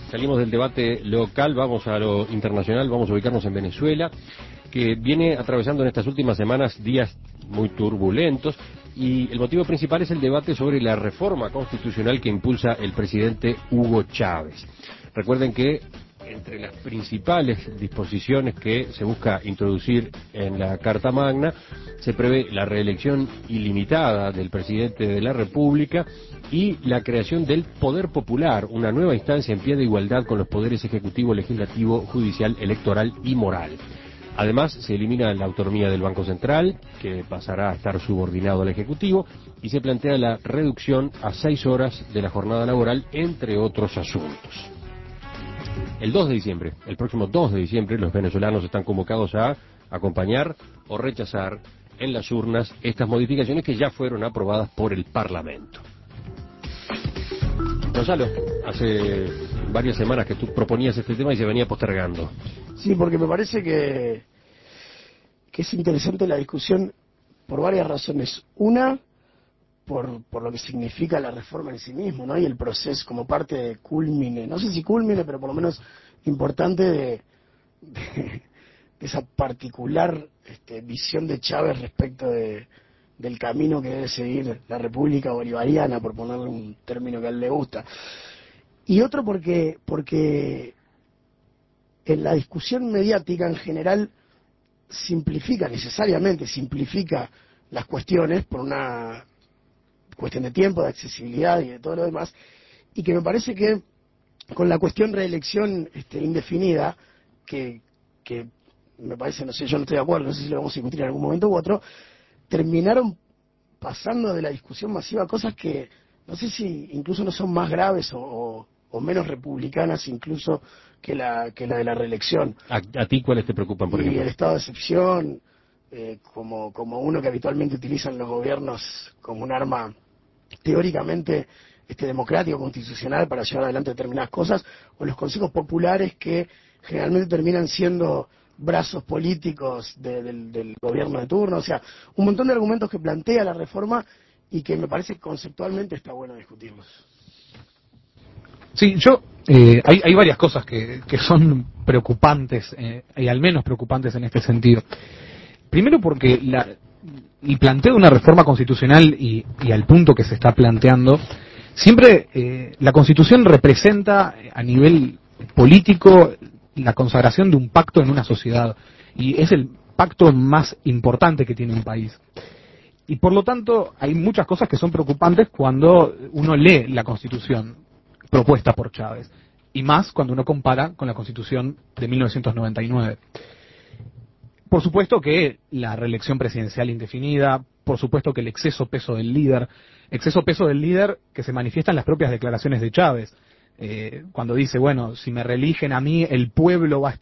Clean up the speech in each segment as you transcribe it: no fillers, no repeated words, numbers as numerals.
Salimos del debate local, vamos a lo internacional, vamos a ubicarnos en Venezuela, que viene atravesando en estas últimas semanas días muy turbulentos, y el motivo principal es el debate sobre la reforma constitucional que impulsa el presidente Hugo Chávez. Recuerden que entre las principales disposiciones que se busca introducir en la Carta Magna se prevé la reelección ilimitada del presidente de la República y la creación del Poder Popular, una nueva instancia en pie de igualdad con los poderes ejecutivo, legislativo, judicial, electoral y moral. Además, se elimina la autonomía del Banco Central, que pasará a estar subordinado al Ejecutivo, y se plantea la reducción a 6 horas de la jornada laboral, entre otros asuntos. El 2 de diciembre, el próximo 2 de diciembre, los venezolanos están convocados a acompañar o rechazar en las urnas estas modificaciones que ya fueron aprobadas por el Parlamento. Gonzalo, hace varias semanas que tú proponías este tema y se venía postergando. Sí, porque me parece que es interesante la discusión por varias razones. Una, por lo que significa la reforma en sí mismo, ¿no? Y el proceso como parte de culmine, no sé si culmine, pero por lo menos importante de esa particular visión de Chávez respecto del camino que debe seguir la República Bolivariana, por ponerle un término que a él le gusta. Y otro porque en la discusión mediática en general necesariamente simplifica las cuestiones por una cuestión de tiempo, de accesibilidad y de todo lo demás, y que me parece que con la cuestión reelección indefinida, que me parece, no sé, yo no estoy de acuerdo, no sé si lo vamos a discutir en algún momento u otro, terminaron pasando de la discusión masiva cosas que no sé si incluso no son más graves o menos republicanas incluso que la de la reelección. ¿A ti cuáles te preocupan, por ejemplo? Y el estado de excepción, como uno que habitualmente utilizan los gobiernos como un arma teóricamente democrático, constitucional para llevar adelante determinadas cosas, o los consejos populares que generalmente terminan siendo brazos políticos del gobierno de turno. O sea, un montón de argumentos que plantea la reforma y que me parece que conceptualmente está bueno discutirlos. Sí, hay varias cosas que son preocupantes, y al menos preocupantes en este sentido. Primero porque el planteo de una reforma constitucional y al punto que se está planteando, siempre la Constitución representa a nivel político la consagración de un pacto en una sociedad, y es el pacto más importante que tiene un país. Y por lo tanto hay muchas cosas que son preocupantes cuando uno lee la Constitución propuesta por Chávez, y más cuando uno compara con la Constitución de 1999. Por supuesto que la reelección presidencial indefinida, por supuesto que el exceso peso del líder que se manifiesta en las propias declaraciones de Chávez, cuando dice, bueno, si me reeligen a mí, el pueblo va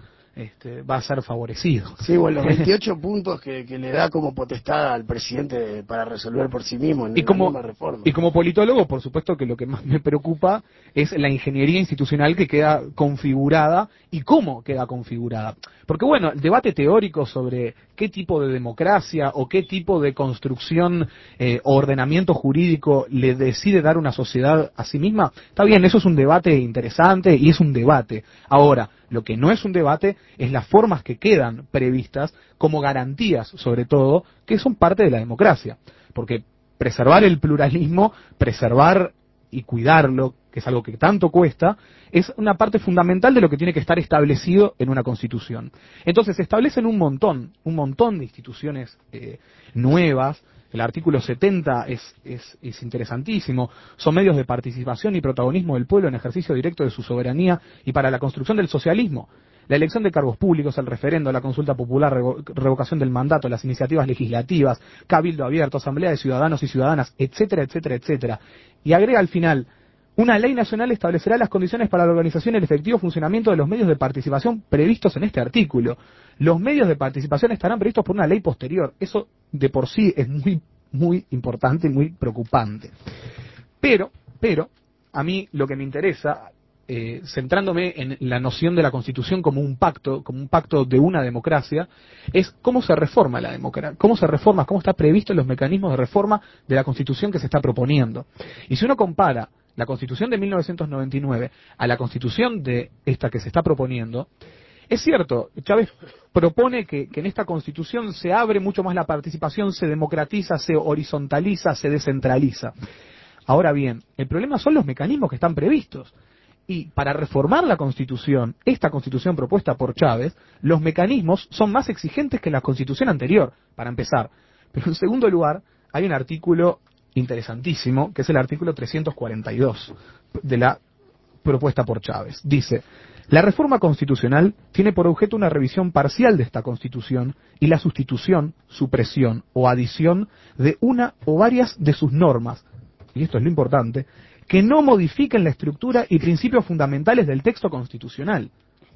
a ser favorecido. Sí, bueno, los 28 puntos que le da como potestad al presidente para resolver por sí mismo en la misma reforma. Y como politólogo, por supuesto que lo que más me preocupa es la ingeniería institucional que queda configurada y cómo queda configurada. Porque bueno, el debate teórico sobre qué tipo de democracia o qué tipo de construcción o ordenamiento jurídico le decide dar una sociedad a sí misma, está bien, eso es un debate interesante y es un debate. Ahora, lo que no es un debate es las formas que quedan previstas como garantías, sobre todo, que son parte de la democracia. Porque preservar el pluralismo, preservar y cuidarlo, que es algo que tanto cuesta, es una parte fundamental de lo que tiene que estar establecido en una Constitución. Entonces se establecen un montón de instituciones nuevas. El artículo 70 es interesantísimo. Son medios de participación y protagonismo del pueblo en ejercicio directo de su soberanía y para la construcción del socialismo. La elección de cargos públicos, el referendo, la consulta popular, revocación del mandato, las iniciativas legislativas, cabildo abierto, asamblea de ciudadanos y ciudadanas, etcétera, etcétera, etcétera. Y agrega al final, una ley nacional establecerá las condiciones para la organización y el efectivo funcionamiento de los medios de participación previstos en este artículo. Los medios de participación estarán previstos por una ley posterior. Eso de por sí es muy, muy importante y muy preocupante. Pero, a mí lo que me interesa, centrándome en la noción de la Constitución como un pacto de una democracia, es cómo se reforma la democracia, cómo está previsto en los mecanismos de reforma de la Constitución que se está proponiendo. Y si uno compara la Constitución de 1999 a la Constitución de esta que se está proponiendo, es cierto, Chávez propone que en esta Constitución se abre mucho más la participación, se democratiza, se horizontaliza, se descentraliza. Ahora bien, el problema son los mecanismos que están previstos. Y para reformar la Constitución, esta Constitución propuesta por Chávez, los mecanismos son más exigentes que la Constitución anterior, para empezar. Pero en segundo lugar, hay un artículo interesantísimo, que es el artículo 342 de la propuesta por Chávez. Dice: la reforma constitucional tiene por objeto una revisión parcial de esta Constitución y la sustitución, supresión o adición de una o varias de sus normas, y esto es lo importante, que no modifiquen la estructura y principios fundamentales del texto constitucional.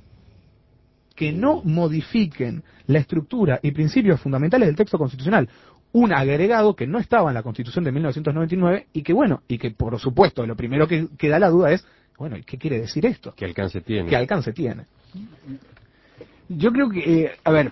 Que no modifiquen la estructura y principios fundamentales del texto constitucional. Un agregado que no estaba en la Constitución de 1999 y que, bueno, y que por supuesto lo primero que da la duda es, bueno, ¿qué quiere decir esto? ¿Qué alcance tiene? ¿Qué alcance tiene? Yo creo que, a ver,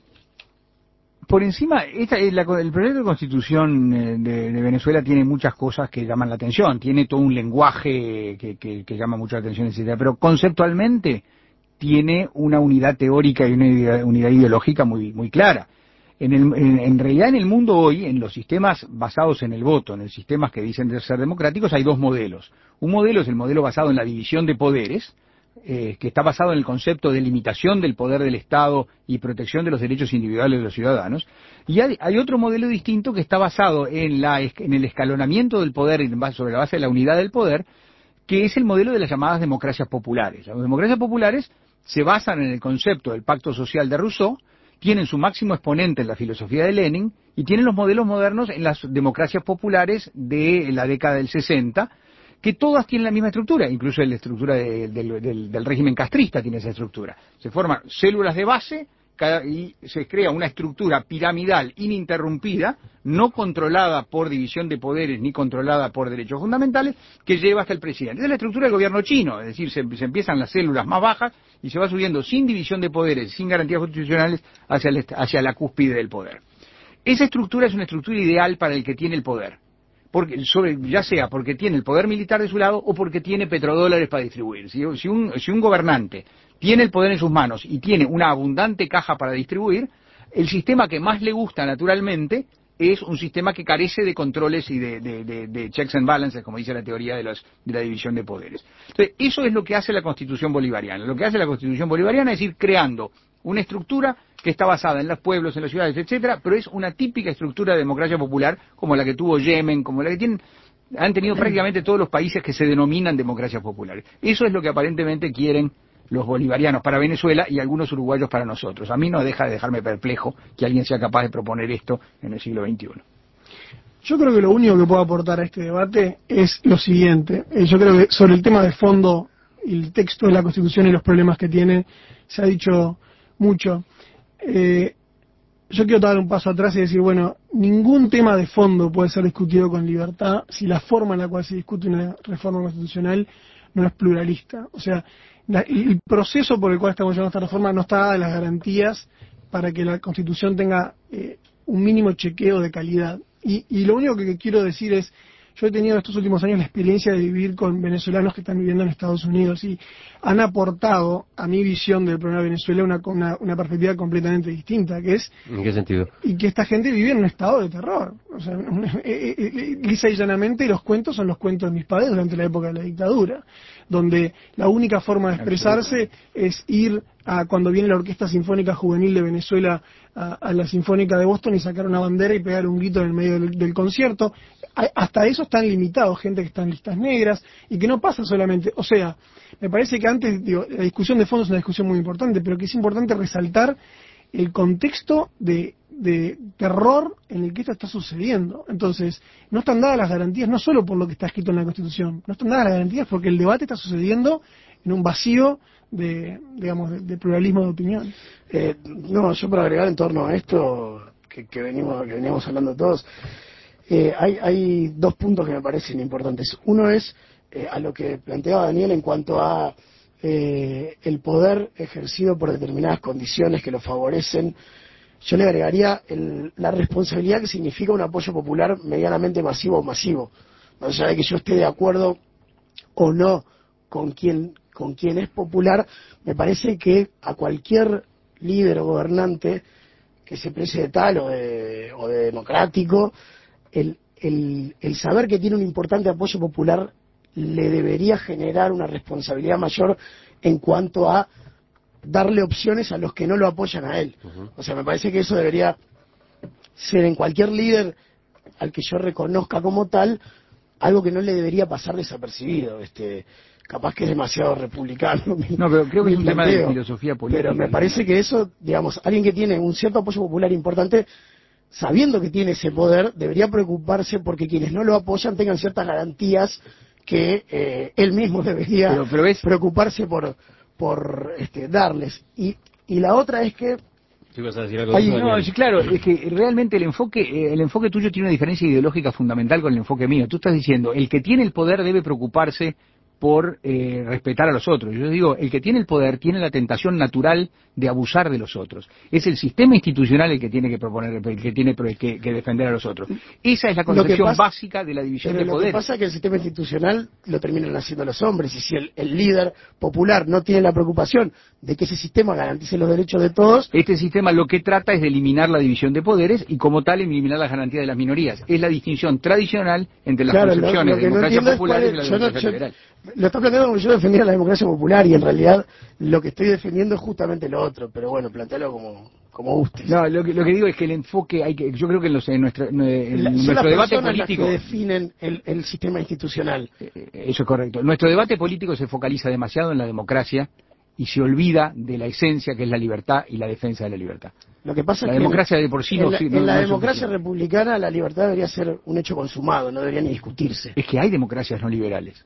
por encima, el proyecto de constitución de Venezuela tiene muchas cosas que llaman la atención, tiene todo un lenguaje que llama mucho la atención, etcétera, pero conceptualmente tiene una unidad teórica y una unidad ideológica muy clara. En realidad en el mundo hoy, en los sistemas basados en el voto, en los sistemas que dicen de ser democráticos, hay dos modelos. Un modelo es el modelo basado en la división de poderes, que está basado en el concepto de limitación del poder del Estado y protección de los derechos individuales de los ciudadanos. Y hay otro modelo distinto que está basado en el escalonamiento del poder sobre la base de la unidad del poder, que es el modelo de las llamadas democracias populares. Las democracias populares se basan en el concepto del pacto social de Rousseau, tienen su máximo exponente en la filosofía de Lenin y tienen los modelos modernos en las democracias populares de la década del 60, que todas tienen la misma estructura, incluso la estructura del régimen castrista tiene esa estructura. Se forman células de base y se crea una estructura piramidal ininterrumpida, no controlada por división de poderes ni controlada por derechos fundamentales, que lleva hasta el presidente. Esa es la estructura del gobierno chino, es decir, se empiezan las células más bajas y se va subiendo sin división de poderes, sin garantías constitucionales hacia la cúspide del poder. Esa estructura es una estructura ideal para el que tiene el poder, ya sea porque tiene el poder militar de su lado o porque tiene petrodólares para distribuir. Si un gobernante tiene el poder en sus manos y tiene una abundante caja para distribuir, el sistema que más le gusta naturalmente es un sistema que carece de controles y de checks and balances, como dice la teoría de la división de poderes. Entonces, eso es lo que hace la Constitución bolivariana. Lo que hace la Constitución bolivariana es ir creando una estructura que está basada en los pueblos, en las ciudades, etcétera, pero es una típica estructura de democracia popular como la que tuvo Yemen, como la que han tenido prácticamente todos los países que se denominan democracias populares. Eso es lo que aparentemente quieren los bolivarianos para Venezuela y algunos uruguayos para nosotros. A mí no deja de dejarme perplejo que alguien sea capaz de proponer esto en el siglo XXI. Yo creo que lo único que puedo aportar a este debate es lo siguiente. Yo creo que sobre el tema de fondo y el texto de la Constitución y los problemas que tiene, se ha dicho mucho. Yo quiero dar un paso atrás y decir, bueno, ningún tema de fondo puede ser discutido con libertad si la forma en la cual se discute una reforma constitucional no es pluralista. O sea, el proceso por el cual estamos llevando esta reforma no está dada las garantías para que la Constitución tenga un mínimo chequeo de calidad. Y lo único que quiero decir es, yo he tenido estos últimos años la experiencia de vivir con venezolanos que están viviendo en Estados Unidos y han aportado a mi visión del problema de Venezuela una perspectiva completamente distinta, que es... ¿En qué sentido? Y que esta gente vive en un estado de terror. O sea, lisa y llanamente los cuentos son los cuentos de mis padres durante la época de la dictadura, donde la única forma de expresarse es ir a cuando viene la Orquesta Sinfónica Juvenil de Venezuela a la Sinfónica de Boston y sacar una bandera y pegar un grito en el medio del concierto. Hasta eso están limitados, gente que está en listas negras y que no pasa solamente, o sea, me parece que antes, la discusión de fondo es una discusión muy importante, pero que es importante resaltar el contexto de terror en el que esto está sucediendo. Entonces, no están dadas las garantías, no solo por lo que está escrito en la Constitución, no están dadas las garantías porque el debate está sucediendo en un vacío de pluralismo de opinión. No, yo para agregar en torno a esto que veníamos hablando todos, hay dos puntos que me parecen importantes. Uno es a lo que planteaba Daniel en cuanto a el poder ejercido por determinadas condiciones que lo favorecen. Yo le agregaría la responsabilidad que significa un apoyo popular medianamente masivo o masivo. Más allá de que yo esté de acuerdo o no con quien es popular, me parece que a cualquier líder o gobernante que se precie de tal o de democrático, el saber que tiene un importante apoyo popular le debería generar una responsabilidad mayor en cuanto a darle opciones a los que no lo apoyan a él. O sea, me parece que eso debería ser en cualquier líder al que yo reconozca como tal, algo que no le debería pasar desapercibido. Capaz que es demasiado republicano. No, pero creo que es un tema de filosofía política. Pero me parece que eso, digamos, alguien que tiene un cierto apoyo popular importante, sabiendo que tiene ese poder, debería preocuparse porque quienes no lo apoyan tengan ciertas garantías que él mismo debería preocuparse por darles. Y la otra es que ¿Sí vas a decir algo? No, sí, claro, es que realmente el enfoque tuyo tiene una diferencia ideológica fundamental con el enfoque mío. Tú estás diciendo, el que tiene el poder debe preocuparse por respetar a los otros. Yo digo, el que tiene el poder tiene la tentación natural de abusar de los otros. Es el sistema institucional el que tiene que proponer, el que tiene que defender a los otros. Esa es la concepción básica de la división de poderes. Lo que pasa es que el sistema institucional lo terminan haciendo los hombres, y si el líder popular no tiene la preocupación de que ese sistema garantice los derechos de todos... Este sistema lo que trata es de eliminar la división de poderes y como tal eliminar las garantías de las minorías. Es la distinción tradicional entre las concepciones de democracia popular y la democracia liberal. Lo está planteando como yo defendía la democracia popular, y en realidad lo que estoy defendiendo es justamente lo otro, pero bueno, plantealo como guste. No, lo que digo es que el enfoque, yo creo que en nuestro debate político... que definen el sistema institucional. Eso es correcto. Nuestro debate político se focaliza demasiado en la democracia y se olvida de la esencia que es la libertad y la defensa de la libertad. Lo que pasa la es que democracia de por sí en la democracia republicana la libertad debería ser un hecho consumado, no debería ni discutirse. Es que hay democracias no liberales.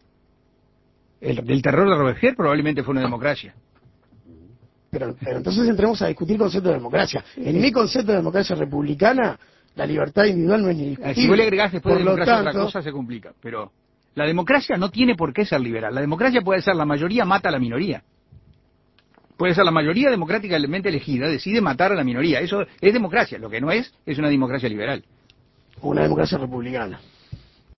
El terror de Robespierre probablemente fue una democracia. Pero entonces entremos a discutir el concepto de democracia. En mi concepto de democracia republicana, la libertad individual no es ni discutible. Si vos le agregás después de democracia otra cosa, se complica. Pero la democracia no tiene por qué ser liberal. La democracia puede ser la mayoría mata a la minoría. Puede ser la mayoría democráticamente elegida, decide matar a la minoría. Eso es democracia. Lo que no es una democracia liberal. Una democracia republicana.